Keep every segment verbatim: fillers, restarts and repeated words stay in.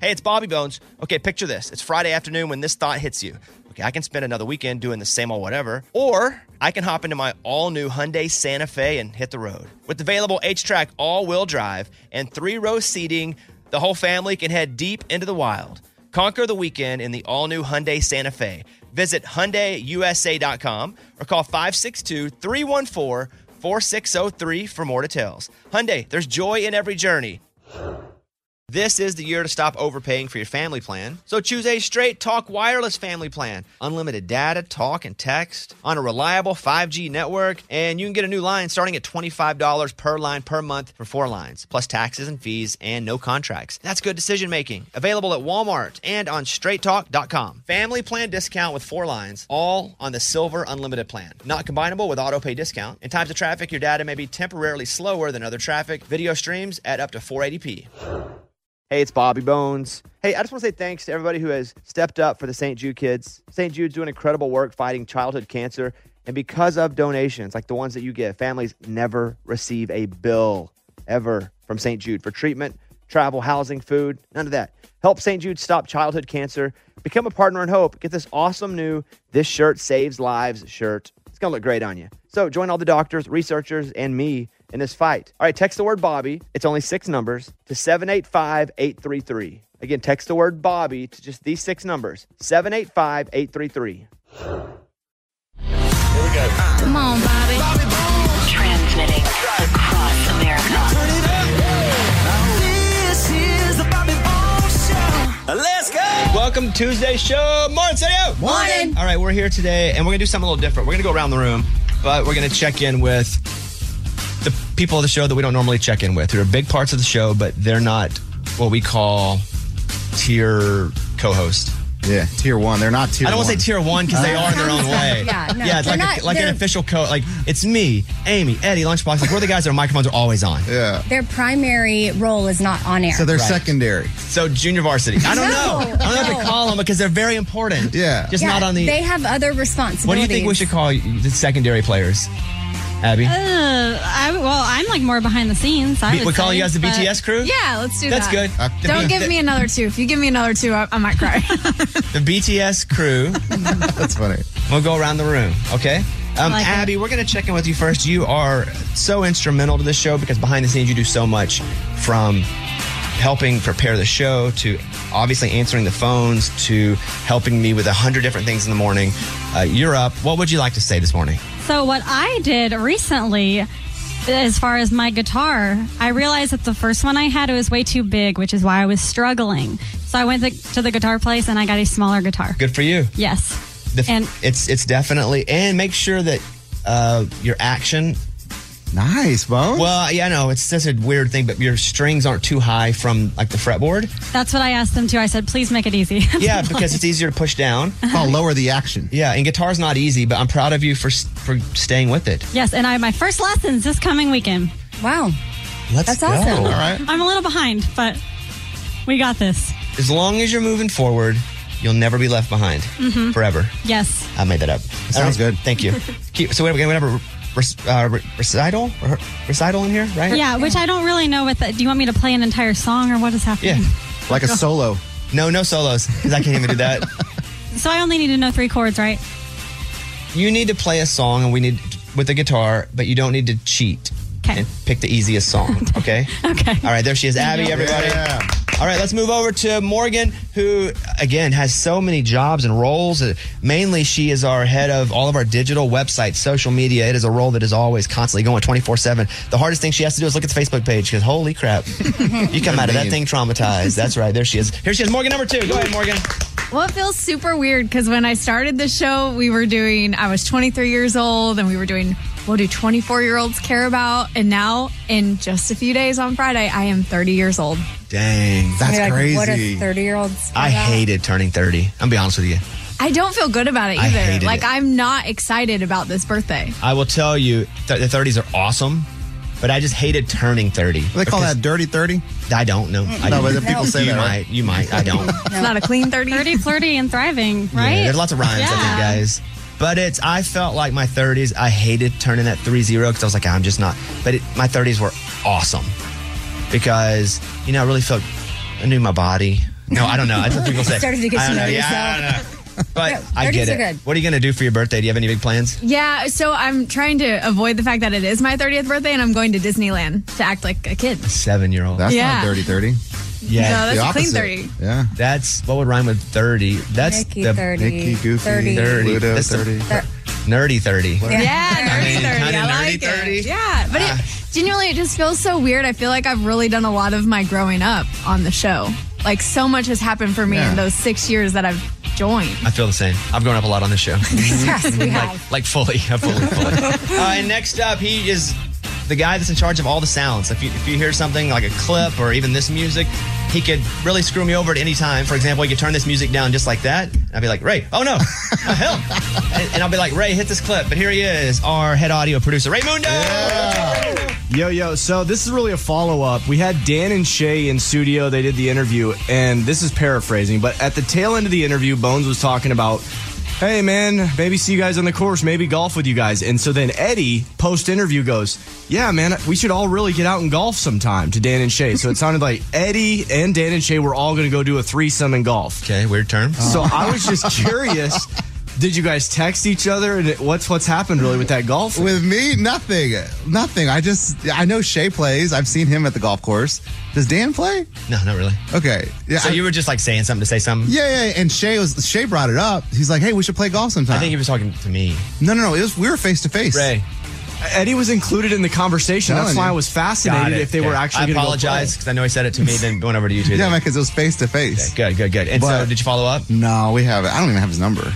Hey, it's Bobby Bones. Okay, picture this. It's Friday afternoon when this thought hits you. Okay, I can spend another weekend doing the same old whatever, or I can hop into my all-new Hyundai Santa Fe and hit the road. With available H-Track all-wheel drive and three-row seating, the whole family can head deep into the wild. Conquer the weekend in the all-new Hyundai Santa Fe. Visit Hyundai U S A dot com or call five six two, three one four, four six zero three for more details. Hyundai, there's joy in every journey. This is the year to stop overpaying for your family plan. So choose a Straight Talk Wireless family plan. Unlimited data, talk, and text on a reliable five G network. And you can get a new line starting at twenty-five dollars per line per month for four lines, plus taxes and fees and no contracts. That's good decision making. Available at Walmart and on straight talk dot com. Family plan discount with four lines, all on the Silver Unlimited plan. Not combinable with auto pay discount. In times of traffic, your data may be temporarily slower than other traffic. Video streams at up to four eighty p. Hey, it's Bobby Bones. Hey, I just want to say thanks to everybody who has stepped up for the Saint Jude kids. Saint Jude's doing incredible work fighting childhood cancer. And because of donations like the ones that you give, families never receive a bill ever from Saint Jude for treatment, travel, housing, food, none of that. Help Saint Jude stop childhood cancer. Become a partner in hope. Get this awesome new This Shirt Saves Lives shirt. It's going to look great on you. So join all the doctors, researchers, and me in this fight. All right, text the word Bobby. It's only six numbers to seven eight five, eight three three. Again, text the word Bobby to just these six numbers, seven eight five, eight three three. Here we go. Come on, Bobby. Bobby Bones. Transmitting across America. Turn it up. This is the Bobby Bones Show. Let's go. Welcome to Tuesday's show. Morning, Sayo. Morning. All right, we're here today, and we're going to do something a little different. We're going to go around the room, but we're going to check in with the people of the show that we don't normally check in with, who are big parts of the show, but they're not what we call tier co-host. Yeah, tier one. They're not tier one. I don't want to say tier one because they are in their own way. Yeah, no, yeah, it's like, not, a, like an official co. Like, it's me, Amy, Eddie, Lunchbox. Like, we're the guys that our microphones are always on. Yeah. Their primary role is not on air. So they're Right. secondary. So junior varsity. I don't No, know. I don't know no. what to call them because they're very important. Yeah. Just Yeah, not on the. They have other responsibilities. What do you think we should call the secondary players? Abby? Uh, I, well, I'm like more behind the scenes. I B- would we call say, you guys the but- B T S crew? Yeah, let's do That's that. good. Uh, The Don't B- give the, me another two. If you give me another two, I, I might cry. the B T S crew. That's funny. We'll go around the room, okay? Um, like Abby, it. we're going to check in with you first. You are so instrumental to this show because behind the scenes you do so much, from helping prepare the show to obviously answering the phones to helping me with a hundred different things in the morning. Uh, you're up. What would you like to say this morning? So what I did recently, as far as my guitar, I realized that the first one I had, it was way too big, which is why I was struggling. So I went to, to the guitar place and I got a smaller guitar. Good for you. Yes. The, And- it's it's definitely, and make sure that uh, your action. Nice, Bo. Well, yeah, no, it's just a weird thing, but your strings aren't too high from like the fretboard. That's what I asked them to. I said, please make it easy. Yeah, because it's easier to push down. I'll lower the action. Yeah, and guitar's not easy, but I'm proud of you for for staying with it. Yes, and I have my first lessons this coming weekend. Wow. Let's That's go. awesome. All right. I'm a little behind, but we got this. As long as you're moving forward, you'll never be left behind. Mm-hmm. Forever. Yes. I made that up. Sounds All right, good. Thank you. Keep, so we have, we have a rec- uh, re- recital? Re- recital in here, right? Yeah, which I don't really know what the, do you want me to play an entire song or what is happening? Yeah. Like a solo. No, no solos, because I can't even do that. So I only need to know three chords, right? You need to play a song, and we need with the guitar, but you don't need to cheat. Okay. And pick the easiest song, okay? Okay. All right, there she is, Abby, everybody. Yeah. All right, let's move over to Morgan, who, again, has so many jobs and roles. Uh, Mainly, she is our head of all of our digital websites, social media. It is a role that is always constantly going twenty-four seven. The hardest thing she has to do is look at the Facebook page, because holy crap, you come out of that thing traumatized. That's right, there she is. Here she is, Morgan number two. Go ahead, Morgan. Well, it feels super weird because when I started the show, we were doing, I was twenty-three years old and we were doing, what do twenty-four year olds care about? And now, in just a few days on Friday, I am thirty years old. Dang. That's Like, crazy. What a thirty-year-old. I hated turning thirty. I'm be honest with you. I don't feel good about it I either. hated Like, it. I'm not excited about this birthday. I will tell you, th- the thirties are awesome, but I just hated turning thirty. They call that dirty thirty? I don't know. I No, don't. but the people say you that, might. right? You might. I don't. It's not a clean thirty. thirty, flirty, and thriving, right? Yeah, there's lots of rhymes, I think, Yeah. guys. But it's, I felt like my thirties, I hated turning that three zero because I was like, I'm just not. But it, my thirties were awesome because, you know, I really felt, I knew my body. No, I don't know. That's what people say. Started to get I to don't know know. yourself. Yeah, I don't know. But Yeah, I get thirties are it. good. What are you going to do for your birthday? Do you have any big plans? Yeah, so I'm trying to avoid the fact that it is my thirtieth birthday, and I'm going to Disneyland to act like a kid. Seven-year-old. That's Yeah. not dirty thirty. Yeah. No, that's the a clean opposite. thirty. Yeah. That's, what would rhyme with thirty? That's Mickey the thirty. Mickey, Goofy, thirty. thirty. Pluto, That's the- thirty. Thir- nerdy thirty. Yeah, nerdy mean, thirty. kinda I nerdy like thirty. it. Yeah, but Ah. it genuinely, it just feels so weird. I feel like I've really done a lot of my growing up on the show. Like, so much has happened for me Yeah. in those six years that I've joined. I feel the same. I've grown up a lot on this show. Yes, we have. like, like fully. I fully, fully. Uh, and next up, he is the guy that's in charge of all the sounds. If you, if you hear something like a clip or even this music, he could really screw me over at any time. For example, he could turn this music down just like that. And I'd be like, Ray, oh no, oh, help. And, and I'll be like, Ray, hit this clip. But here he is, our head audio producer, Ray Mundo. Yo, yo, so this is really a follow-up. We had Dan and Shay in studio. They did the interview, and this is paraphrasing, but at the tail end of the interview, Bones was talking about, hey, man, maybe see you guys on the course, maybe golf with you guys. And so then Eddie, post-interview, goes, yeah, man, we should all really get out and golf sometime to Dan and Shay. So it sounded like Eddie and Dan and Shay were all going to go do a threesome in golf. Okay, weird term. So I was just curious, did you guys text each other? And what's what's happened really with that golf? With me, nothing. Nothing. I just, I know Shay plays. I've seen him at the golf course. Does Dan play? No, not really. Okay. Yeah. So I- you were just like saying something to say something? yeah, yeah. And Shay was, Shay brought it up. He's like, hey, we should play golf sometime. I think he was talking to me. no, no, no. It was, we were face to face. Ray. Eddie was included in the conversation. That's Telling why you. I was Got fascinated it. if they Okay. were actually I going to apologize because I know he said it to me, then went over to you two. Yeah, then. man, because it was face to face. Good, good, good. And so, But- did you follow up? No, we haven't. I don't even have his number.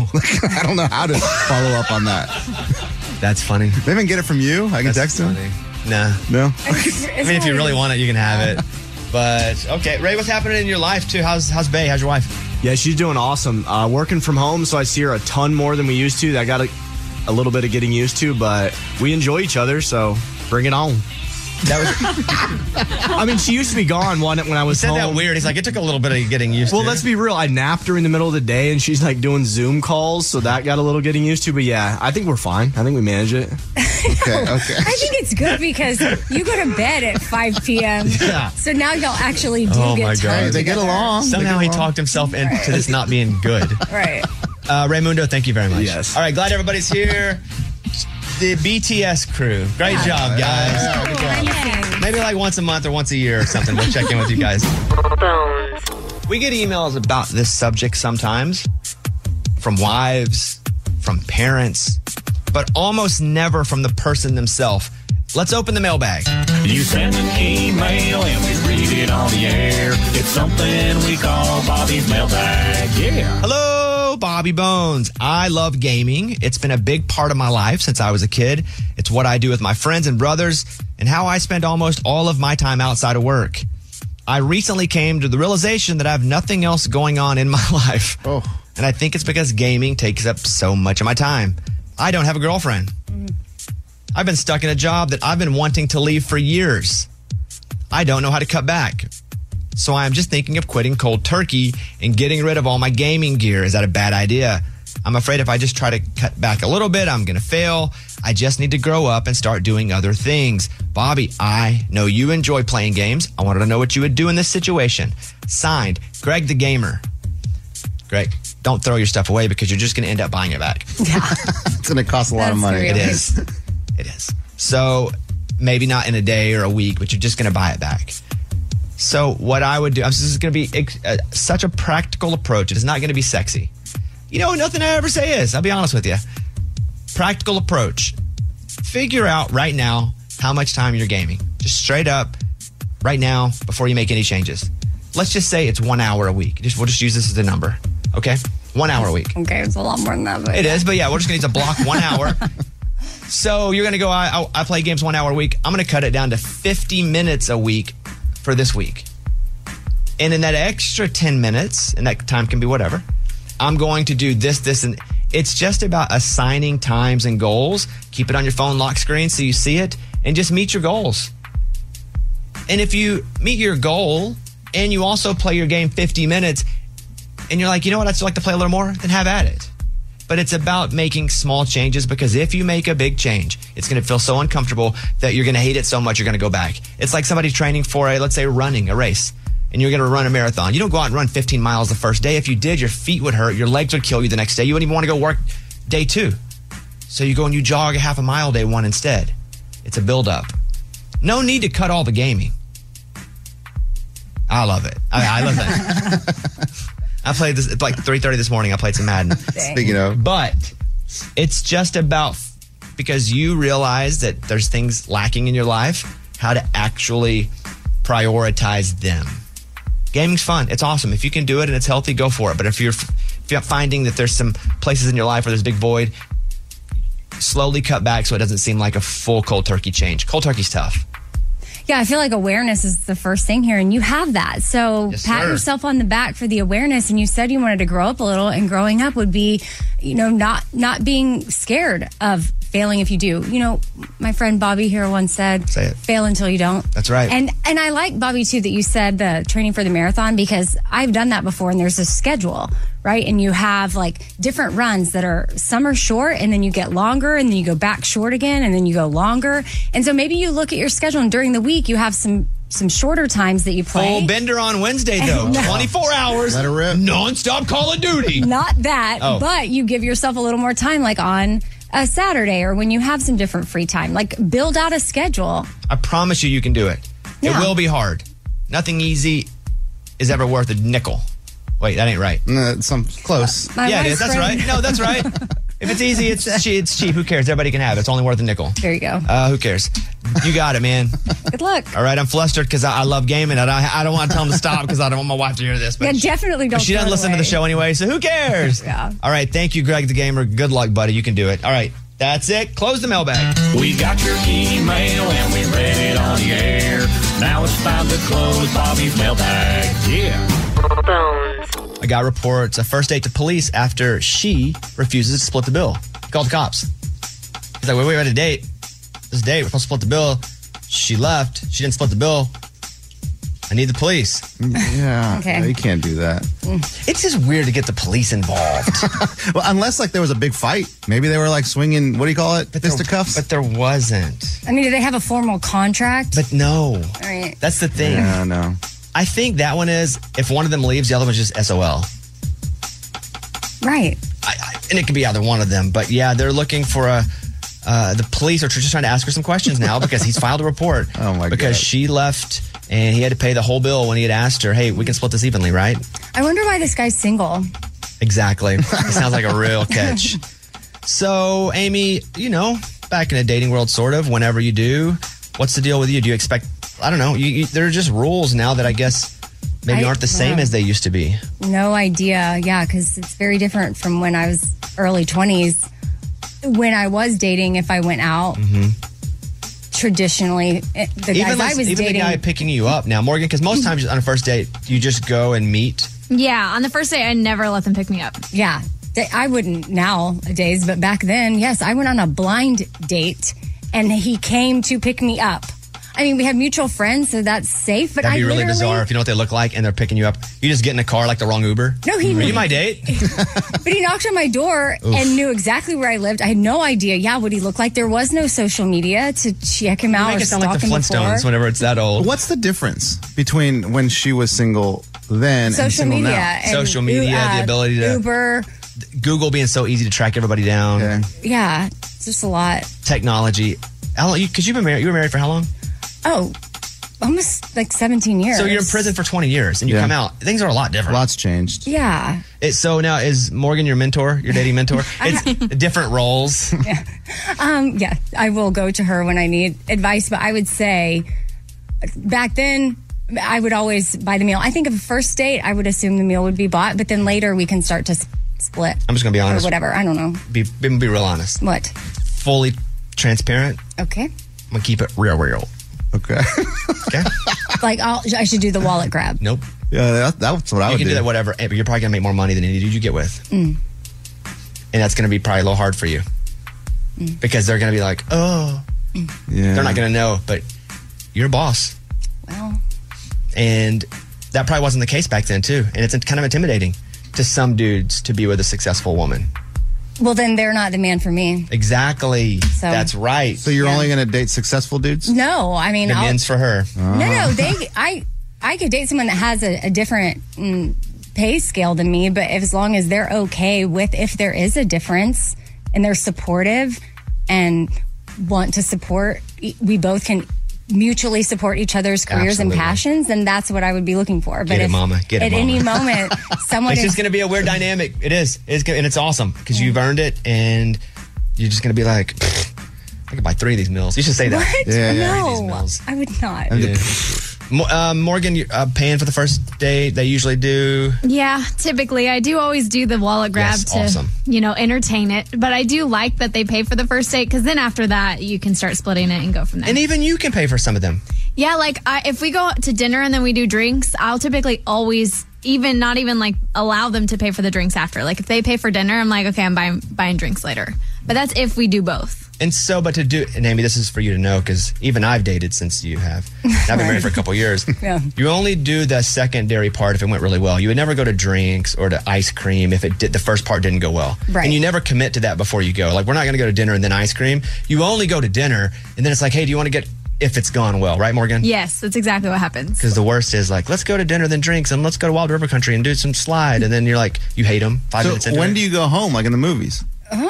I don't know how to follow up on that. That's funny. Maybe I can get it from you. I can That's text him. funny. Nah. No. I mean, if you really want it, you can have it. But okay, Ray, what's happening in your life too? How's how's Bay? How's your wife? Yeah, she's doing awesome. Uh, working from home, so I see her a ton more than we used to. I got a, a little bit of getting used to, but we enjoy each other, so bring it on. That was I mean, she used to be gone when, when I was said home. that weird. He's like, it took a little bit of getting used Well, to. let's be real. I napped her in the middle of the day, and she's like doing Zoom calls, so that got a little getting used to. But yeah, I think we're fine. I think we manage it. Okay, okay. I think it's good because you go to bed at five p.m. Yeah. So now y'all actually do Oh, get my time God. Hey, they get together. along. Somehow They he get along. talked himself into this not being good. Right. Uh, Raymundo, thank you very much. Yes. All right, glad everybody's here. The B T S crew. Great job, guys. Yeah, good job. Maybe like once a month or once a year or something. We'll check in with you guys. Bones. We get emails about this subject sometimes from wives, from parents, but almost never from the person themselves. Let's open the mailbag. You send an email and we read it on the air. It's something we call Bobby's mailbag. Yeah. Hello, Bobby Bones. I love gaming. It's been a big part of my life since I was a kid. It's what I do with my friends and brothers and how I spend almost all of my time outside of work. I recently came to the realization that I have nothing else going on in my life. Oh. And I think it's because gaming takes up so much of my time. I don't have a girlfriend. I've been stuck in a job that I've been wanting to leave for years. I don't know how to cut back. So I'm just thinking of quitting cold turkey and getting rid of all my gaming gear. Is that a bad idea? I'm afraid if I just try to cut back a little bit, I'm going to fail. I just need to grow up and start doing other things. Bobby, I know you enjoy playing games. I wanted to know what you would do in this situation. Signed, Greg the Gamer. Greg, don't throw your stuff away because you're just going to end up buying it back. It's going to cost a lot of That's money. real. It is. It is. So maybe not in a day or a week, but you're just going to buy it back. So what I would do, this is going to be uh, such a practical approach. It is not going to be sexy. You know, nothing I ever say is. I'll be honest with you. Practical approach. Figure out right now how much time you're gaming. Just straight up right now before you make any changes. Let's just say it's one hour a week. Just, we'll just use this as a number. Okay? One hour a week. Okay, it's a lot more than that. But It is, but yeah, we're just going to need to block one hour. So you're going to go, I, I, I play games one hour a week. I'm going to cut it down to fifty minutes a week for this week. And in that extra ten minutes, and that time can be whatever, I'm going to do this, this, and it's just about assigning times and goals. Keep it on your phone lock screen so you see it, and just meet your goals. And if you meet your goal and you also play your game fifty minutes, and you're like, you know what, I'd still like to play a little more, then have at it. But it's about making small changes, because if you make a big change, it's going to feel so uncomfortable that you're going to hate it so much you're going to go back. It's like somebody training for a, let's say, running a race. and you're going to run a marathon. You don't go out and run fifteen miles the first day. If you did, your feet would hurt. Your legs would kill you the next day. You wouldn't even want to go work day two. So you go and you jog a half a mile day one instead. It's a build-up. No need to cut all the gaming. I love it. I, I love that. I played this at like three thirty this morning. I played some Madden. Speaking of. But it's just about, because you realize that there's things lacking in your life, how to actually prioritize them. Gaming's fun. It's awesome. If you can do it and it's healthy, go for it. But if you're, if you're finding that there's some places in your life where there's a big void, slowly cut back so it doesn't seem like a full cold turkey change. Cold turkey's tough. Yeah, I feel like awareness is the first thing here, and you have that. So Yes, pat sir. yourself on the back for the awareness. And you said you wanted to grow up a little, and growing up would be, you know, not not being scared of failing if you do. You know, my friend Bobby here once said, Say it. fail until you don't. That's right. And and I like, Bobby, too, that you said the training for the marathon, because I've done that before, and there's a schedule, right? And you have like different runs that are, some are short, and then you get longer, and then you go back short again, and then you go longer. And so maybe you look at your schedule, and during the week you have some some shorter times that you play. Full bender on Wednesday, though. No. twenty-four hours. Let it rip. Non-stop Call of Duty. Not that, Oh. but you give yourself a little more time, like on a Saturday or when you have some different free time. Like build out a schedule. I promise you, you can do it. It Yeah. will be hard. Nothing easy is ever worth a nickel. Wait, that ain't right. Uh, some close. My yeah, it wife's is. That's friend- right. No, that's right. If it's easy, it's che- it's cheap. Who cares? Everybody can have it. It's only worth a nickel. There you go. Uh, who cares? You got it, man. Good luck. All right, I'm flustered because I, I love gaming. I don't, I don't want to tell them to stop because I don't want my wife to hear this. But Yeah, she- definitely don't But she throw doesn't it listen to the away. show anyway, so who cares? Yeah. All right, thank you, Greg the Gamer. Good luck, buddy. You can do it. All right, that's it. Close the mailbag. We got your email and we read it on the air. Now it's time to close Bobby's mailbag. Yeah. I got reports a first date to police after she refuses to split the bill. He called the cops. He's like, wait, wait, we had a date. This date, we're supposed to split the bill. She left. She didn't split the bill. I need the police. Yeah. Okay. no, you can't do that. It's just weird to get the police involved. Well, unless like there was a big fight. Maybe they were like swinging, what do you call it? Fisticuffs? But there wasn't. I mean, do they have a formal contract? But no. All right. That's the thing. yeah, no. I think that one is, if one of them leaves, the other one's just S O L. Right. I, I, and it could be either one of them. But yeah, they're looking for a. Uh, the police are just trying to ask her some questions now because he's filed a report. Oh, my Because God. she left and he had to pay the whole bill when he had asked her, hey, we can split this evenly, right? I wonder why this guy's single. Exactly. It sounds like a real catch. So, Amy, you know, back in the dating world, sort of, whenever you do, what's the deal with you? Do you expect, I don't know, you, you, there are just rules now that I guess maybe I- aren't the same yeah. as they used to be. No idea. Yeah, because it's very different from when I was early twenties. When I was dating, if I went out, traditionally, it- the guys Even, I like, was even dating. the guy picking you up now, Morgan, because most times on a first date, you just go and meet. Yeah, on the first day, I never let them pick me up. Yeah. Th- I wouldn't nowadays, but back then, yes, I went on a blind date and he came to pick me up. I mean, we have mutual friends, so that's safe, but That'd I be really literally, bizarre if you know what they look like and they're picking you up. You just get in a car like the wrong Uber. No, he- Are you my date? But he knocked on my door and knew exactly where I lived. I had no idea, yeah, what he looked like. There was no social media to check him out Make or it sound stalk like the him Flintstones before. whenever it's that old. What's the difference between when she was single then and Social single media. now? and Social media, uh, the ability to- Uber. Google being so easy to track everybody down. Okay. Yeah, it's just a lot. Technology. How long? Because you, you've been married. You were married for how long? Oh, almost like seventeen years. So you're in prison for twenty years, and you Yeah. come out. Things are a lot different. Lots changed. Yeah. It, so now is Morgan your mentor? Your dating mentor? It's different roles. Um, yeah, I will go to her when I need advice, but I would say back then, I would always buy the meal. I think of a first date, I would assume the meal would be bought, but then later we can start to s- split. I'm just gonna be honest. Or whatever. I don't know. Be, be be real honest. What? Fully transparent. Okay. I'm gonna keep it real, real. Okay. Okay. Like, I'll, I should do the wallet grab. Nope. yeah, that, that's what I You would can do that whatever, but you're probably gonna make more money than any dude you get with, Mm. and that's gonna be probably a little hard for you Mm. because they're gonna be like, oh, Yeah. they're not gonna know, but you're a boss, Well, and that probably wasn't the case back then too, and it's kind of intimidating to some dudes to be with a successful woman. well, then they're not the man for me. Exactly. So- That's right. So you're only going to date successful dudes? No, I mean, the I'll, men's for her. no, no, they, I, I could date someone that has a, a different mm, pay scale than me, but if, as long as they're okay with if there is a difference and they're supportive and want to support, we both can mutually support each other's careers Absolutely. and passions, then that's what I would be looking for. But Get it, if mama. Get it, at mama. any moment someone It's is just going to be a weird dynamic. It is. It's gonna, and it's awesome because you've earned it, and you're just going to be like, I could buy three of these meals. You should say that. what? Yeah, yeah. Three of these No, meals. I would not. Yeah. Mo- uh, Morgan, you uh, paying for the first date? They usually do. Yeah, typically I do always do the wallet grab Yes, to, awesome. you know, entertain it. But I do like that they pay for the first date because then after that you can start splitting it and go from there. And even you can pay for some of them. Yeah, like I, if we go to dinner and then we do drinks, I'll typically always even not even like allow them to pay for the drinks after. Like if they pay for dinner, I'm like, okay, I'm buying buying drinks later. But that's if we do both. And so, but to do, and Amy, this is for you to know because even I've dated since you have. And I've been married for a couple years. Yeah. You only do the secondary part if it went really well. You would never go to drinks or to ice cream if it did. The first part didn't go well. Right. And you never commit to that before you go. Like we're not going to go to dinner and then ice cream. You only go to dinner and then it's like, hey, do you want to get? If it's gone well, right, Morgan? Yes, that's exactly what happens. Because the worst is like, let's go to dinner, then drinks, and let's go to Wild River Country and do some slide. And then you're like, you hate them five minutes So into when it. do you go home, like in the movies?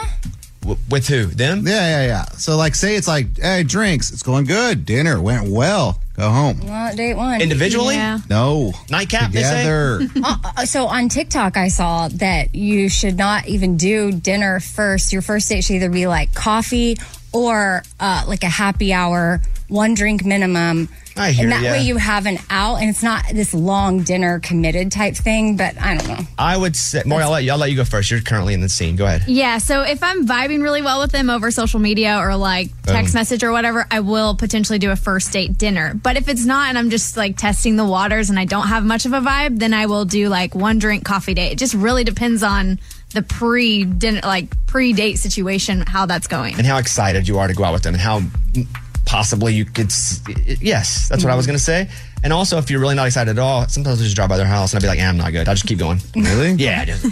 W- with who? Them? Yeah, yeah, yeah. So like, say it's like, hey, drinks, it's going good. Dinner went well. Go home. Well, date one. Individually? Yeah. No. Nightcap, they say? Together. Uh, so on TikTok, I saw that you should not even do dinner first. Your first date should either be like coffee or uh, like a happy hour, one drink minimum. I hear and that ya. way you have an out, and it's not this long dinner committed type thing. But I don't know. I would say, Maury, I'll let you, I'll let you go first. You're currently in the scene. Go ahead. Yeah, so if I'm vibing really well with them over social media or like text Boom. message or whatever, I will potentially do a first date dinner. But if it's not and I'm just like testing the waters and I don't have much of a vibe, then I will do like one drink coffee date. It just really depends on the pre dinner, like pre date situation, how that's going. And how excited you are to go out with them and how possibly you could. s- Yes, that's what I was going to say. And also, if you're really not excited at all, sometimes I just drive by their house and I'd be like, yeah, I'm not good. I'll just keep going. Really? Yeah, I do.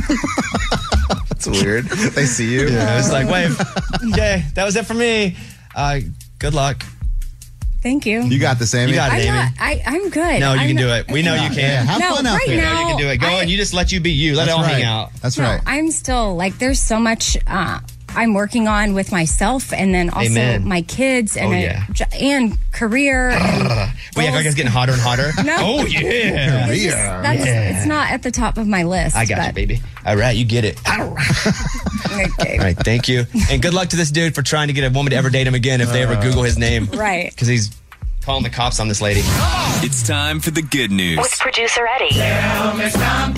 That's weird. They see you. Yeah, it's like, wave. Okay, that was it for me. Uh, good luck. Thank you. You got this, Amy. You got it, I'm Amy. not. I, I'm good. No, you I'm can not- do it. We know you Yeah, can. have No, fun out right there. now- You can do it. Go I- and you just let you be you. Let That's it all right. hang out. That's No, right. I'm still like there's so much uh, I'm working on with myself, and then also Amen. my kids and Oh, a- yeah. j- and career. and Well, yeah, goals. it's getting hotter and hotter. No. Oh, yeah. It's just- that's, it's not at the top of my list. I got you, but- baby. All right, you get it. All Okay. right, thank you. And good luck to this dude for trying to get a woman to ever date him again if they ever Google his name. Right. Because he's calling the cops on this lady. It's time for the good news. With producer Eddie.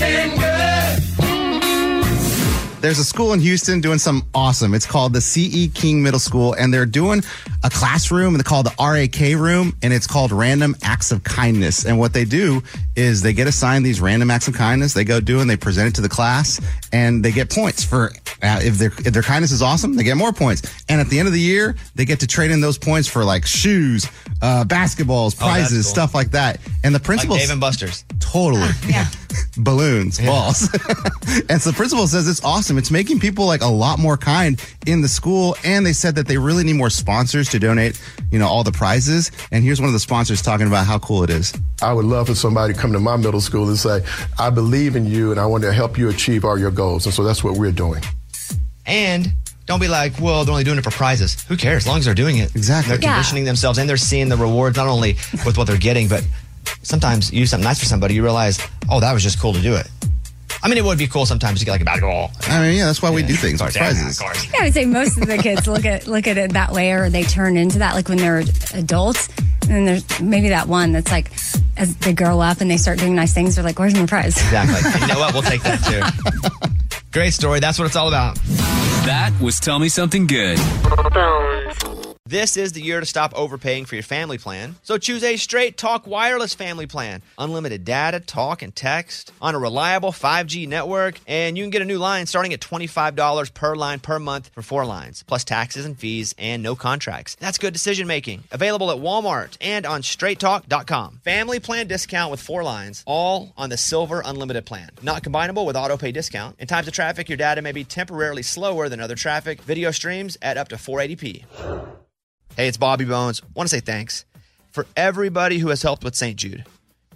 There's a school in Houston doing something awesome. It's called the C E. King Middle School, and they're doing a classroom, and they call it the R A K room, and it's called Random Acts of Kindness. And what they do is they get assigned these random acts of kindness. They go do and they present it to the class, and they get points for uh, if their if their kindness is awesome, they get more points. And at the end of the year, they get to trade in those points for like shoes, uh, basketballs, Oh, that's prizes, cool. stuff like that. And the Like principal Dave and Buster's. Totally. Yeah. Balloons, balls. And so the principal says it's awesome. It's making people like a lot more kind in the school. And they said that they really need more sponsors to donate, you know, all the prizes. And here's one of the sponsors talking about how cool it is. I would love for somebody to come to my middle school and say, I believe in you and I want to help you achieve all your goals. And so that's what we're doing. And don't be like, well, they're only doing it for prizes. Who cares? As long as they're doing it. Exactly. They're Yeah. conditioning themselves and they're seeing the rewards, not only with what they're getting, but sometimes you do something nice for somebody, you realize, oh, that was just cool to do it. I mean, it would be cool sometimes to get like a basketball. I mean, yeah, that's why we do things with Of course, yeah, prizes. of course. Yeah, I would say most of the kids look at look at it that way, or they turn into that, like when they're adults. And then there's maybe that one that's like, as they grow up and they start doing nice things, they're like, "Where's my prize?" Exactly. And you know what? We'll take that too. Great story. That's what it's all about. That was Tell Me Something Good. This is the year to stop overpaying for your family plan. So choose a Straight Talk Wireless family plan. Unlimited data, talk, and text on a reliable five G network. And you can get a new line starting at twenty-five dollars per line per month for four lines, plus taxes and fees and no contracts. That's good decision making. Available at Walmart and on straight talk dot com. Family plan discount with four lines, all on the Silver Unlimited plan. Not combinable with auto pay discount. In times of traffic, your data may be temporarily slower than other traffic. Video streams at up to four eighty p. Hey, it's Bobby Bones. Want to say thanks for everybody who has helped with Saint Jude.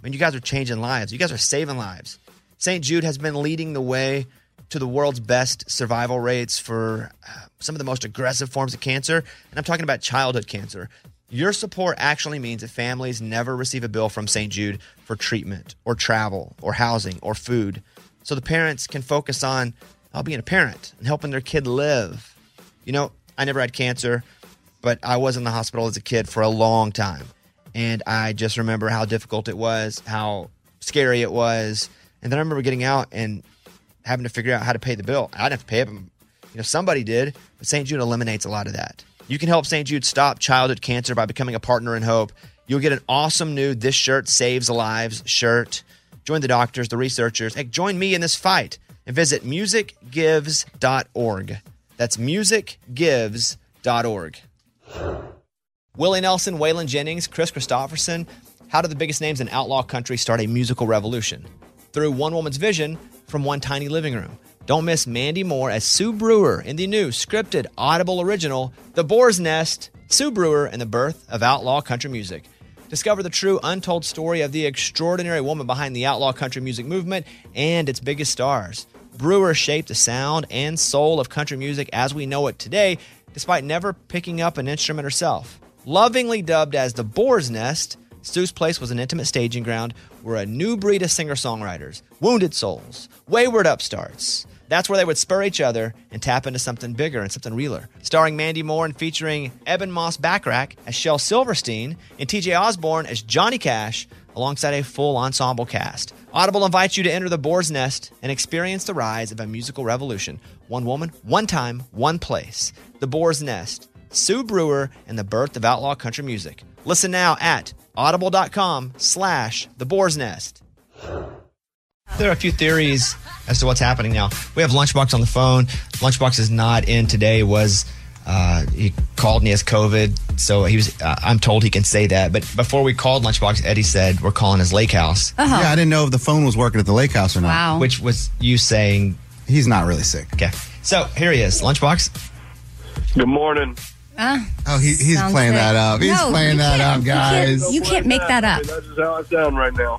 I mean, you guys are changing lives. You guys are saving lives. Saint Jude has been leading the way to the world's best survival rates for uh, some of the most aggressive forms of cancer. And I'm talking about childhood cancer. Your support actually means that families never receive a bill from Saint Jude for treatment or travel or housing or food. So the parents can focus on uh, being a parent and helping their kid live. You know, I never had cancer, but I was in the hospital as a kid for a long time. And I just remember how difficult it was, how scary it was. And then I remember getting out and having to figure out how to pay the bill. I didn't have to pay it, but, you know, somebody did. But Saint Jude eliminates a lot of that. You can help Saint Jude stop childhood cancer by becoming a partner in hope. You'll get an awesome new This Shirt Saves Lives shirt. Join the doctors, the researchers. Hey, join me in this fight and visit music gives dot org. That's music gives dot org. Willie Nelson, Waylon Jennings, Chris Christopherson. How did the biggest names in outlaw country start a musical revolution? Through one woman's vision from one tiny living room. Don't miss Mandy Moore as Sue Brewer in the new scripted Audible original, The Boar's Nest, Sue Brewer and the Birth of Outlaw Country Music. Discover the true untold story of the extraordinary woman behind the outlaw country music movement and its biggest stars. Brewer shaped the sound and soul of country music as we know it today, despite never picking up an instrument herself. Lovingly dubbed as The Boar's Nest, Sue's place was an intimate staging ground where a new breed of singer-songwriters, wounded souls, wayward upstarts, that's where they would spur each other and tap into something bigger and something realer. Starring Mandy Moore and featuring Eben Moss Backrack as Shel Silverstein and T J Osborne as Johnny Cash, alongside a full ensemble cast. Audible invites you to enter the Boar's Nest and experience the rise of a musical revolution. One woman, one time, one place. The Boar's Nest, Sue Brewer, and the birth of outlaw country music. Listen now at audible.com slash the Boar's Nest. There are a few theories as to what's happening now. We have Lunchbox on the phone. Lunchbox is not in today. Was uh, he called and he has COVID, so he was. Uh, I'm told he can say that. But before we called Lunchbox, Eddie said we're calling his lake house. Uh-huh. Yeah, I didn't know if the phone was working at the lake house or not. Wow. Which was you saying he's not really sick. Okay, so here he is, Lunchbox. Good morning. Uh, oh, he, he's playing sick. that up. He's no, playing that up, guys. You can't, you can't make that up. That's just how I sound right now.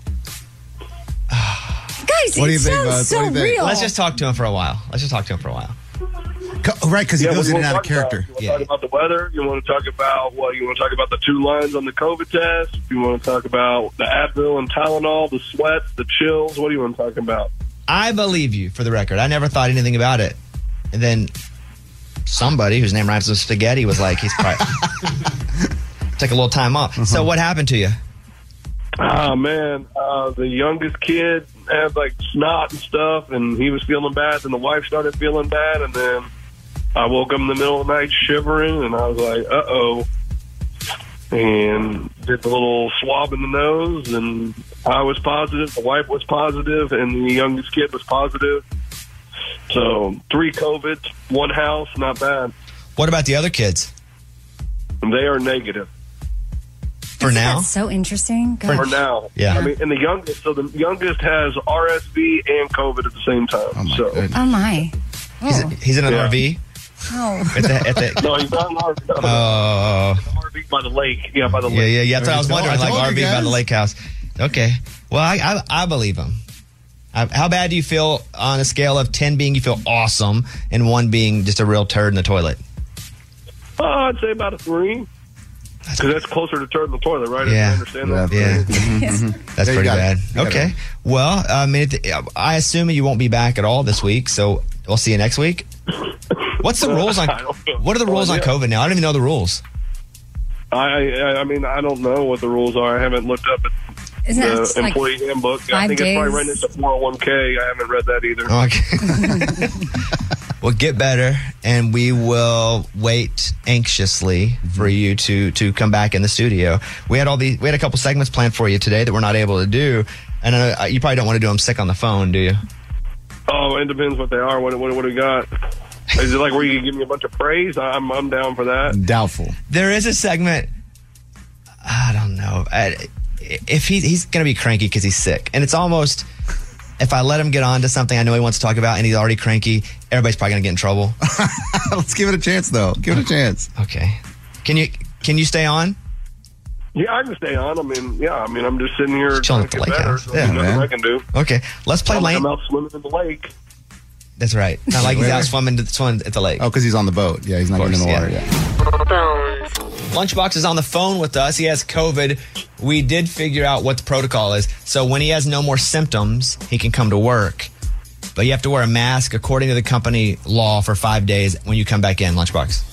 Guys, what do you it think, sounds Buzz? so What do you think? real. Let's just talk to him for a while. Let's just talk to him for a while. Co- right, because he Yeah, goes what in do and you out of wanna talk character. about? You want to Yeah. talk about the weather? You want to talk about what? You want to talk about the two lines on the COVID test? You want to talk about the Advil and Tylenol, the sweats, the chills? What do you want to talk about? I believe you, for the record. I never thought anything about it. And then somebody whose name rhymes with spaghetti was like, he's probably take a little time off. Uh-huh. So what happened to you? Oh, man. Uh, the youngest kid had, like, snot and stuff, and he was feeling bad, and the wife started feeling bad, and then I woke up in the middle of the night shivering, and I was like, uh-oh. And did the little swab in the nose, and I was positive, the wife was positive, and the youngest kid was positive. So, three COVIDs, one house, not bad. What about the other kids? They are negative. For now? That's so interesting. Gosh. For now. Yeah. I mean, and the youngest, so the youngest has R S V and COVID at the same time. Oh, my so. goodness. Oh, my. He's, Oh. he's in an Yeah. R V? Oh. At the, at the, No, he's not in R V. No, oh. R V by the lake. Yeah, by the Yeah, lake. yeah, yeah. That's what I was I wondering, told like you R V by guys. the lake house. Okay. Well, I, I, I believe him. I, how bad do you feel on a scale of ten being you feel awesome and one being just a real turd in the toilet? Uh, I'd say about a three. Because that's closer to turd in the toilet, right? Yeah. I understand that. Yeah. Yes. That's Yeah, you pretty got it. bad. You got Okay. it. Well, I mean, it, I assume you won't be back at all this week, so we'll see you next week. What's the rules on? I don't know. What are the rules on Yeah. COVID now? I don't even know the rules. I, I I mean, I don't know what the rules are. I haven't looked up at Isn't the that like employee handbook. I five think it's probably days? right next to four oh one k. I haven't read that either. Okay. Well, get better, and we will wait anxiously for you to to come back in the studio. We had all these. We had a couple segments planned for you today that we're not able to do, and uh, you probably don't want to do them sick on the phone, do you? Oh, it depends what they are. What what, what do we got? Is it like where you can give me a bunch of praise? I'm I'm down for that. Doubtful. There is a segment. I don't know. I, if he, he's going to be cranky because he's sick, and it's almost. If I let him get on to something I know he wants to talk about and he's already cranky, everybody's probably going to get in trouble. Let's give it a chance, though. Give it a chance. Okay. Can you can you stay on? Yeah, I can stay on. I mean, yeah, I mean, I'm just sitting here Chilling trying at the to get lake better. house. So Yeah, there's nothing man. I can do. Okay, let's play I'm, like Lane. I'm out swimming in the lake. That's right. Not like he's Where? out swimming, to, swimming at the lake. Oh, because he's on the boat. Yeah, he's not Of getting in the course, water yeah. yet. Lunchbox is on the phone with us. He has COVID. We did figure out what the protocol is. So when he has no more symptoms, he can come to work. But you have to wear a mask according to the company law for five days when you come back in, Lunchbox.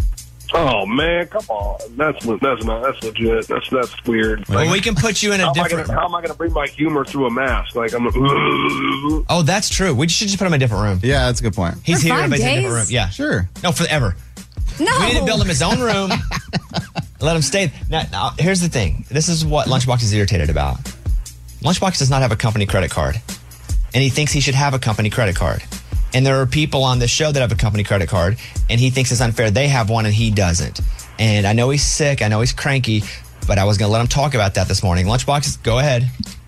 Oh man, come on. That's le- that's not that's legit. That's that's weird. Well, we can put you in a how different. Am I gonna, how am I going to bring my humor through a mask? Like I'm. Oh, that's true. We should just put him in a different room. Yeah, that's a good point. He's For here, five but he's in a different room. days? Yeah, Sure. no, forever. No. We need to build him his own room. Let him stay. Now, now, here's the thing. This is what Lunchbox is irritated about. Lunchbox does not have a company credit card, and he thinks he should have a company credit card. And there are people on this show that have a company credit card, and he thinks it's unfair. They have one, and he doesn't. And I know he's sick. I know he's cranky, but I was going to let him talk about that this morning. Lunchbox, go ahead.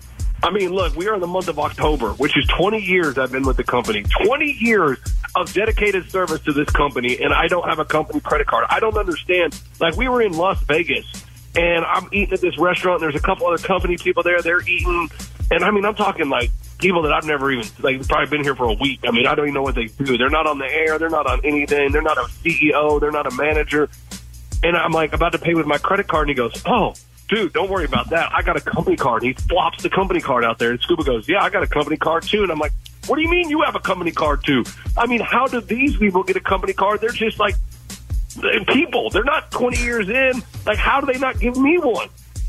I mean, look, we are in the month of October, which is twenty years I've been with the company. twenty years of dedicated service to this company, and I don't have a company credit card. I don't understand. Like, we were in Las Vegas, and I'm eating at this restaurant, and there's a couple other company people there. They're eating, and I mean, I'm talking like people that I've never even, like, probably been here for a week. I mean, I don't even know what they do. They're not on the air. They're not on anything. They're not a C E O. They're not a manager. And I'm like about to pay with my credit card, and he goes, oh, dude, don't worry about that. I got a company card. And he flops the company card out there, and Scuba goes, yeah, I got a company card too. And I'm like, what do you mean you have a company card too? I mean, how do these people get a company card? They're just like people. They're not twenty years in. Like, how do they not give me one?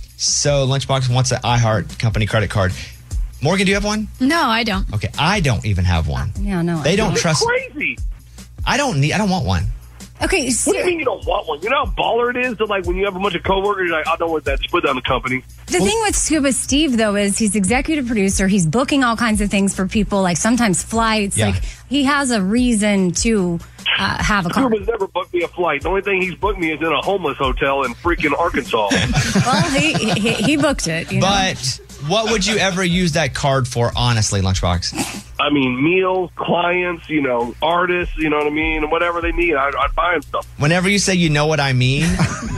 So Lunchbox wants an iHeart company credit card. Morgan, do you have one? No, I don't. Okay, I don't even have one. Yeah, no. They don't It's trust. crazy. I don't need. I don't want one. Okay, What do you mean you don't want one? You know how baller it is to, like, when you have a bunch of coworkers, you're like, I don't want that. Just put that on the company. The thing with Scuba Steve, though, is he's executive producer. He's booking all kinds of things for people, like sometimes flights. Yeah. Like he has a reason to uh, have a car. Scuba's never booked me a flight. The only thing he's booked me is in a homeless hotel in freaking Arkansas. Well, he, he he booked it. You know? But what would you ever use that card for, honestly, Lunchbox? I mean, meals, clients, you know, artists, you know what I mean, and whatever they need, I'd, I'd buy them stuff. Whenever you say you know what I mean,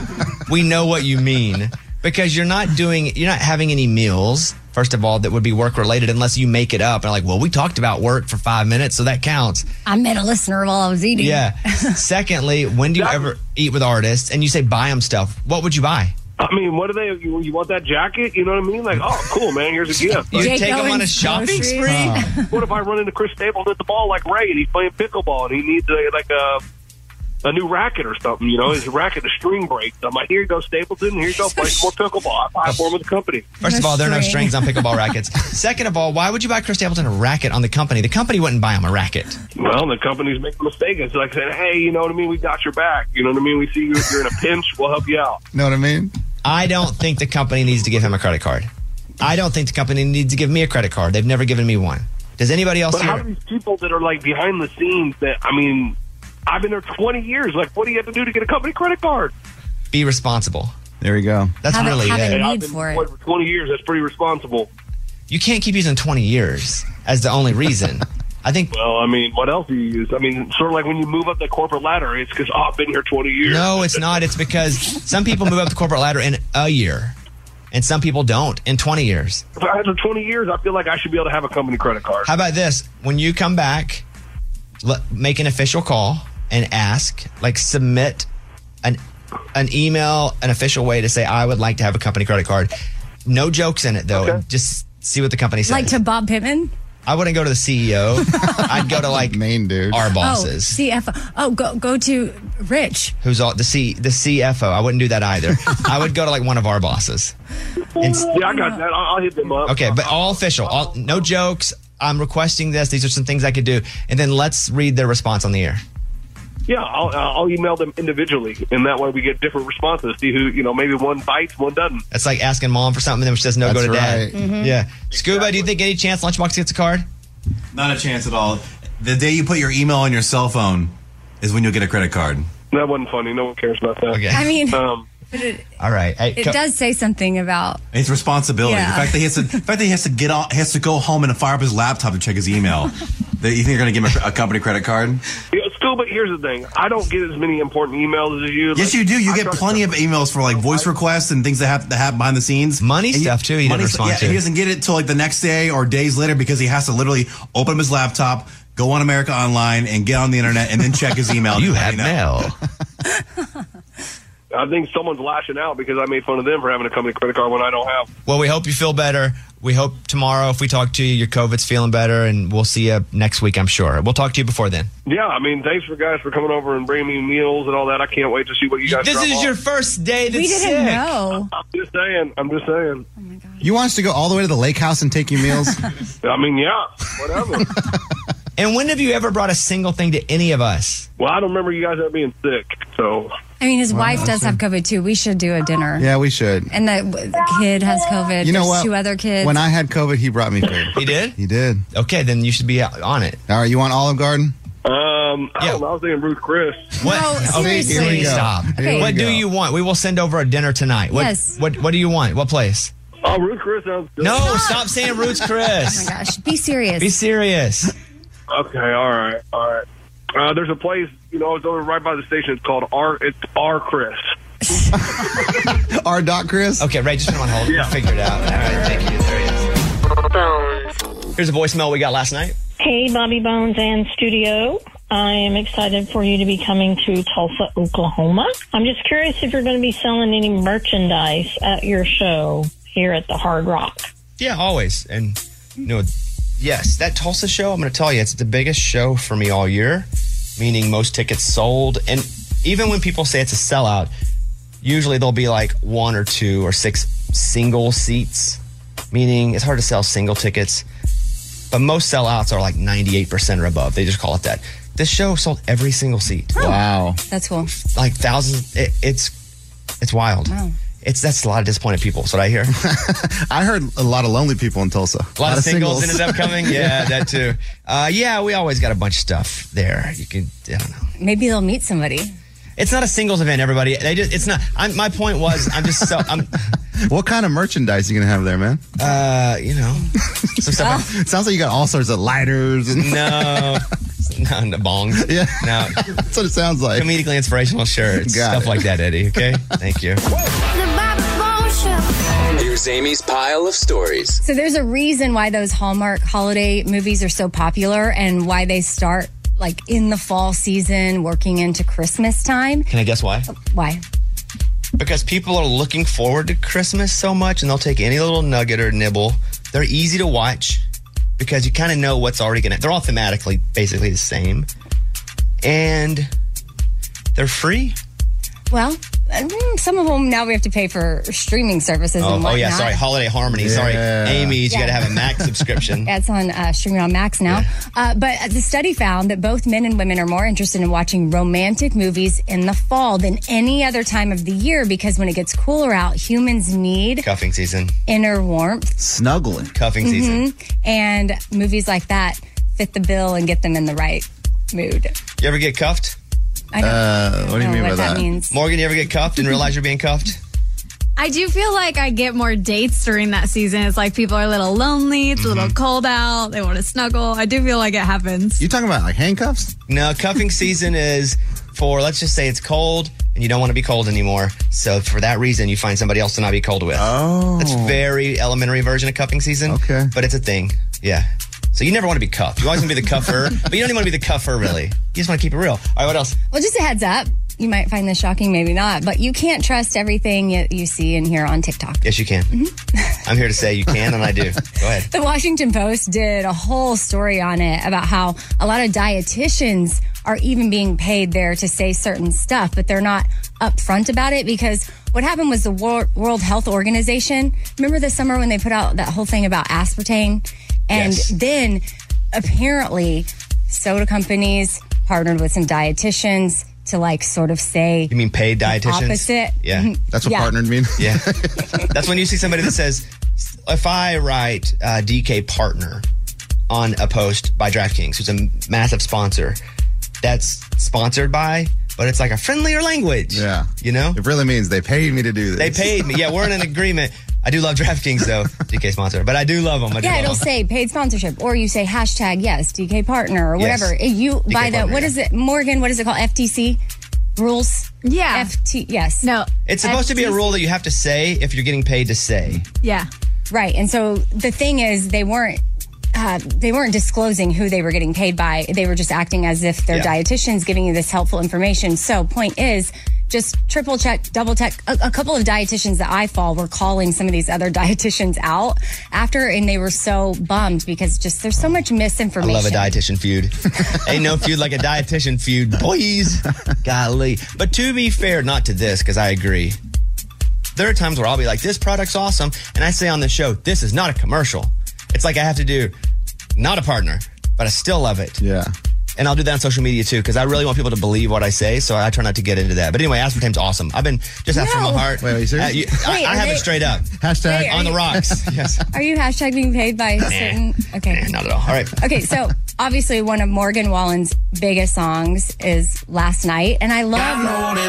we know what you mean. Because you're not doing, you're not having any meals, first of all, that would be work related unless you make it up. And like, well, we talked about work for five minutes, so that counts. I met a listener while I was eating. Yeah. Secondly, when do you ever eat with artists and you say buy them stuff? What would you buy? I mean, what do they, you, you want that jacket? You know what I mean? Like, oh, cool, man, here's a gift. You Jake take them on a Owens shopping groceries. spree? Uh, What if I run into Chris Stapleton at the ball like Ray, and he's playing pickleball, and he needs a, like a a new racket or something, you know? His racket, the string breaks. I'm like, here you go, Stapleton. Here you go, play some more pickleball. I buy for him with the company. First of No all, there are no string. strings on pickleball rackets. Second of all, why would you buy Chris Stapleton a racket on the company? The company wouldn't buy him a racket. Well, the company's making a mistake. It's like saying, hey, you know what I mean? We got your back. You know what I mean? We see you if you're in a pinch. We'll help you out. Know what I mean? I don't think the company needs to give him a credit card. I don't think the company needs to give me a credit card. They've never given me one. Does anybody else But how here? do these people that are like behind the scenes that, I mean, I've been there twenty years. Like, what do you have to do to get a company credit card? Be responsible. There we go. That's Have it- really have it. it- Hey, I've need been for it. employed for twenty years. That's pretty responsible. You can't keep using twenty years as the only reason. I think Well, I mean, what else do you use? I mean, sort of like when you move up the corporate ladder, it's because, oh, I've been here twenty years. no, it's not. It's because some people move up the corporate ladder in a year, and some people don't in twenty years. If I had for twenty years, I feel like I should be able to have a company credit card. How about this? When you come back, l- make an official call and ask, like submit an an email, an official way to say, I would like to have a company credit card. No jokes in it, though. Okay. Just see what the company says. Like to Bob Pittman? I wouldn't go to the C E O. I'd go to like Main dude. our Oh, bosses. C F O. Oh, go go to Rich. Who's all the C the C F O. I wouldn't do that either. I would go to like one of our bosses. And, Yeah, I got that. I'll, I'll hit them up. okay, but all official. All, no jokes. I'm requesting this. These are some things I could do. And then let's read their response on the air. Yeah, I'll, I'll email them individually, and that way we get different responses. See who, you know, maybe one bites, one doesn't. That's like asking mom for something, then she says no, That's go to dad. right. Yeah. Scuba, do you think any chance Lunchbox gets a card? Not a chance at all. The day you put your email on your cell phone is when you'll get a credit card. That wasn't funny. No one cares about that. Okay. I mean, Um, but it, All right. Hey, it co- does say something about. It's responsibility. Yeah. The fact that he has to, the fact that he has to get on, has to go home and fire up his laptop to check his email. That you think you're going to give him a, a company credit card? yeah, Scuba, cool, but here's the thing. I don't get as many important emails as you. Yes, Like, you do. You I get try to- plenty of emails for like voice requests and things that happen, that happen behind the scenes. Money And stuff, too, he money didn't stu- respond yeah, to. He doesn't get it till like the next day or days later because he has to literally open up his laptop, go on America Online, and get on the internet and then check his email. You to let had know. mail. I think someone's lashing out because I made fun of them for having a company credit card when I don't have. Well, we hope you feel better. We hope tomorrow, if we talk to you, your COVID's feeling better, and we'll see you next week, I'm sure. We'll talk to you before then. Yeah, I mean, thanks for guys for coming over and bringing me meals and all that. I can't wait to see what you guys. This drop is off. your first day that's We didn't sick. know. I'm just saying. I'm just saying. You want us to go all the way to the lake house and take you meals? I mean, yeah, whatever. And when have you ever brought a single thing to any of us? Well, I don't remember you guys ever being sick, so. I mean, his wife does have COVID too. We should do a dinner. Yeah, we should. And the, the kid has COVID. You know There's what? two other kids. When I had COVID, he brought me food. He did? He did. Okay, then you should be on it. All right, you want Olive Garden? Um, I don't know. I was thinking Ruth Chris. What? No, Okay, seriously. Here we go. stop. Here we What do go. you want? We will send over a dinner tonight. What, Yes. What What do you want? What place? Oh, Ruth Chris sounds good. No, stop saying Roots Oh Chris. my gosh, be serious. Be serious. Okay, all right, all right. Uh, there's a place, you know, it's over right by the station. It's called R. It's R. Chris. R. Dot Chris? Okay, Ray, just put him on hold. Yeah. We'll figure it out. All right, thank you. There he is. Here's a voicemail we got last night. Hey, Bobby Bones and Studio. I am excited for you to be coming to Tulsa, Oklahoma. I'm just curious if you're going to be selling any merchandise at your show here at the Hard Rock. Yeah, always. And, you know, yes, that Tulsa show, I'm going to tell you, it's the biggest show for me all year, meaning most tickets sold. And even when people say it's a sellout, usually there'll be like one or two or six single seats, meaning it's hard to sell single tickets. But most sellouts are like ninety-eight percent or above. They just call it that. This show sold every single seat. Wow. That's cool. Like thousands. It, it's it's wild. Wow. It's that's a lot of disappointed people. That's what I hear. I heard a lot of lonely people in Tulsa. A lot, of singles, ended up coming. Yeah, that too. Uh, yeah, we always got a bunch of stuff there. You can, I don't know. Maybe they'll meet somebody. It's not a singles event, everybody. They just, it's not. I'm, my point was, I'm just so. I'm. What kind of merchandise are you gonna have there, man? Uh, you know, some stuff. It sounds like you got all sorts of lighters and No, no, no bongs. Yeah. No, that's what it sounds like. Comedically inspirational shirts, Got stuff it. like that, Eddie. Okay, thank you. Here's Amy's pile of stories. So there's a reason why those Hallmark holiday movies are so popular and why they start like in the fall season, working into Christmas time. Can I guess why? Why? Because people are looking forward to Christmas so much, and they'll take any little nugget or nibble. They're easy to watch because you kind of know what's already going to. They're all thematically basically the same, and they're free. Well, mm, some of them now we have to pay for streaming services Oh, and oh whatnot. yeah, sorry, Holiday Harmony. Sorry, Yeah. Amy's. You Yeah. got to have a Max subscription. Yeah, it's on uh, streaming on Max now. Uh, but the study found that both men and women are more interested in watching romantic movies in the fall than any other time of the year because when it gets cooler out, humans need Cuffing season. inner warmth. Snuggling. Cuffing season. And movies like that fit the bill and get them in the right mood. You ever get cuffed? I don't, Uh, I don't what do you know mean what by that, that? means. Morgan, you ever get cuffed and realize you're being cuffed? I do feel like I get more dates during that season. It's like people are a little lonely. It's a little cold out. They want to snuggle. I do feel like it happens. You talking about like handcuffs? No, cuffing season is for, let's just say it's cold and you don't want to be cold anymore. So for that reason, you find somebody else to not be cold with. Oh. That's very elementary version of cuffing season. Okay. But it's a thing. Yeah. So you never want to be cuffed. You always want to be the cuffer, but you don't even want to be the cuffer, really. You just want to keep it real. All right, what else? Well, just a heads up. You might find this shocking, maybe not, but you can't trust everything you, you see and hear on TikTok. Yes, you can. I'm here to say you can, and I do. Go ahead. The Washington Post did a whole story on it about how a lot of dietitians are even being paid there to say certain stuff, but they're not upfront about it because what happened was the Wor- World Health Organization, remember this summer when they put out that whole thing about aspartame? And Yes. then apparently soda companies partnered with some dietitians to like sort of say You mean paid dietitians? opposite. Yeah. That's what Yeah. partnered mean. Yeah. That's when you see somebody that says, if I write uh, D K partner on a post by DraftKings, who's a massive sponsor, that's sponsored by, but it's like a friendlier language. Yeah. You know? It really means they paid me to do this. They paid me. Yeah, we're in an agreement. I do love DraftKings, though. D K sponsor. But I do love them. I do Yeah, love it'll them. say paid sponsorship, or you say hashtag yes, D K partner, or Yes. whatever. You D K by the partner, what yeah. is it, Morgan? What is it called? F T C rules. Yeah. F T. Yes. No. It's supposed to be a rule that you have to say if you're getting paid to say. Yeah. Right. And so the thing is, they weren't. Uh, they weren't disclosing who they were getting paid by. They were just acting as if they're Yeah. dietitians giving you this helpful information. So point is, just triple check, double check. A, a couple of dietitians that I follow were calling some of these other dietitians out after, and they were so bummed because just there's so much I misinformation. love a dietitian feud. Ain't no feud like a dietitian feud, boys. Golly. But to be fair, not to this, because I agree. There are times where I'll be like, this product's awesome. And I say on the show, this is not a commercial. It's like I have to do, not a partner, but I still love it. Yeah. And I'll do that on social media too, because I really want people to believe what I say, so I try not to get into that. But anyway, aspartame's awesome. I've been just asking No. my heart. Wait, are you serious? Uh, you- I, Wait, I are have they- it straight up. Hashtag Wait, are On the you- rocks. Yes. Are you hashtag being paid by a certain? Okay. Not at all. All right. Okay, so obviously one of Morgan Wallen's biggest songs is Last Night, and I love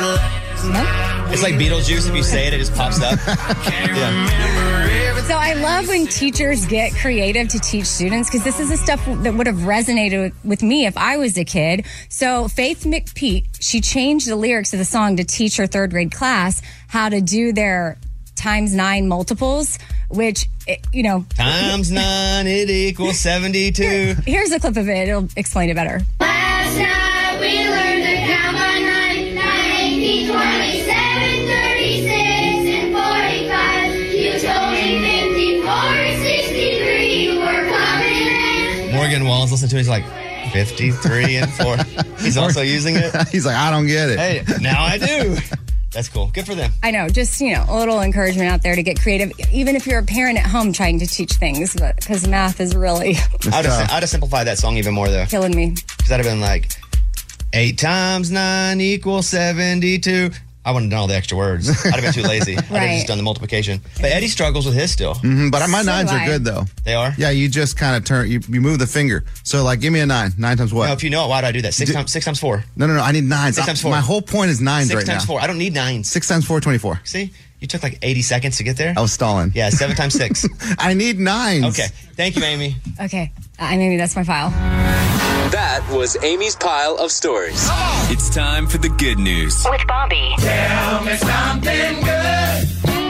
no? It's like Beetlejuice. If you say it, it just pops up. Yeah. So I love when teachers get creative to teach students, because this is the stuff that would have resonated with me if I was a kid. So Faith McPeak, she changed the lyrics of the song to teach her third grade class how to do their times nine multiples, which, it- you know, Times nine, it equals seventy-two. here's a clip of it. It'll explain it better. Last night we learned to count by nine, nine, eighteen, twenty-seven, thirty-six, and forty-five. You told me fifty-four, sixty-three, you were coming in. Morgan Wallen's listening to it. He's like, fifty-three and four. He's also using it. He's like, I don't get it. Hey, now I do. That's cool. Good for them. I know, just, you know, a little encouragement out there to get creative, even if you're a parent at home trying to teach things, but because math is really I'd have, I'd have simplified that song even more, though. killing me. Because I'd have been like, eight times nine equals seventy-two. I wouldn't have done all the extra words. I'd have been too lazy. I'd have Right. just done the multiplication. But Eddie struggles with his still. Mhm, but my So nines do are I. good, though. They are? Yeah, you just kind of turn, you, you move the finger. So, like, give me a nine. Nine times what? No, if you know it, why do I do that? Six, Do- times, six times four. No, no, no. I need nines. Six I- times four. My whole point is nines Six right times now. four. I don't need nines. Six times four, twenty-four. See? You took like eighty seconds to get there? I was stalling. Yeah, seven times six. I need nines. Okay. Thank you, Amy. Okay, I maybe that's my file. That was Amy's pile of stories. It's time for the good news. With Bobby. Tell me something good.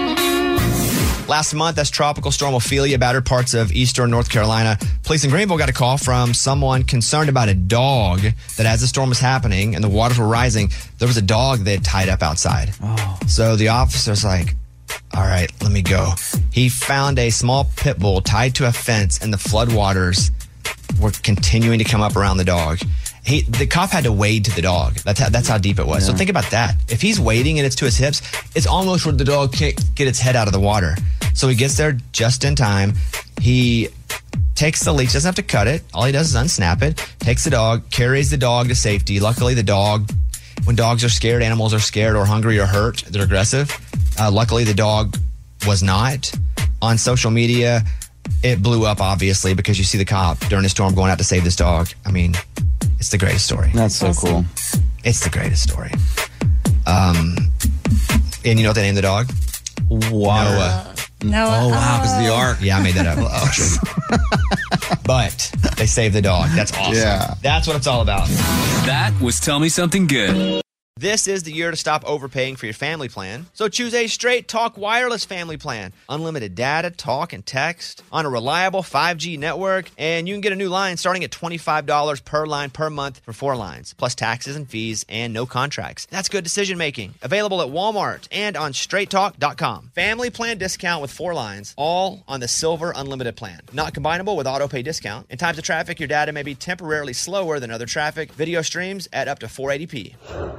Last month, as Tropical Storm Ophelia battered parts of eastern North Carolina, police in Greenville got a call from someone concerned about a dog that as the storm was happening and the waters were rising, there was a dog they had tied up outside. Oh. So the officer's like, all right, let me go. He found a small pit bull tied to a fence and the floodwaters were continuing to come up around the dog. He, the cop had to wade to the dog. That's how, that's how deep it was. So think about that. If he's wading and it's to his hips, it's almost where the dog can't get its head out of the water. So he gets there just in time. He takes the leash, doesn't have to cut it. All he does is unsnap it, takes the dog, carries the dog to safety. Luckily, the dog, when dogs are scared, animals are scared or hungry or hurt, they're aggressive. Uh, luckily, the dog was not. On social media, it blew up, obviously, because you see the cop during a storm going out to save this dog. I mean, it's the greatest story. That's so cool. It's the greatest story. Um, and you know what they named the dog? Water. Noah. No. Oh, wow, because the ark. Yeah, I made that up. But they saved the dog. That's awesome. Yeah. That's what it's all about. That was Tell Me Something Good. This is the year to stop overpaying for your family plan. So choose a Straight Talk Wireless family plan. Unlimited data, talk, and text on a reliable five G network. And you can get a new line starting at twenty-five dollars per line per month for four lines, plus taxes and fees and no contracts. That's good decision making. Available at Walmart and on straight talk dot com. Family plan discount with four lines, all on the Silver Unlimited plan. Not combinable with auto pay discount. In times of traffic, your data may be temporarily slower than other traffic. Video streams at up to four eighty p.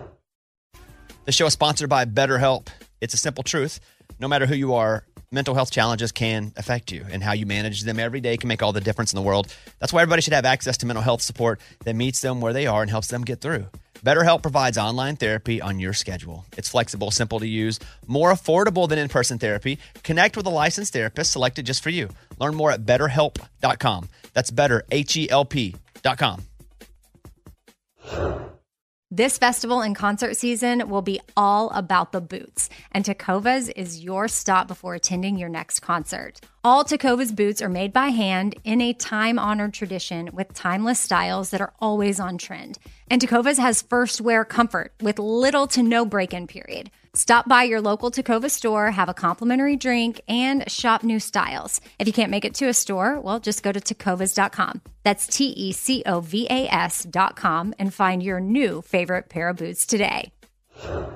The show is sponsored by BetterHelp. It's a simple truth. No matter who you are, mental health challenges can affect you, and how you manage them every day can make all the difference in the world. That's why everybody should have access to mental health support that meets them where they are and helps them get through. BetterHelp provides online therapy on your schedule. It's flexible, simple to use, more affordable than in-person therapy. Connect with a licensed therapist selected just for you. Learn more at better help dot com. That's better, H E L P dot com. This festival and concert season will be all about the boots, and Tecovas is your stop before attending your next concert. All Tecovas boots are made by hand in a time-honored tradition with timeless styles that are always on trend. And Tecovas has first wear comfort with little to no break-in period. Stop by your local Tecova store, have a complimentary drink, and shop new styles. If you can't make it to a store, well, just go to tecovas dot com. That's T E C O V A S dot com and find your new favorite pair of boots today.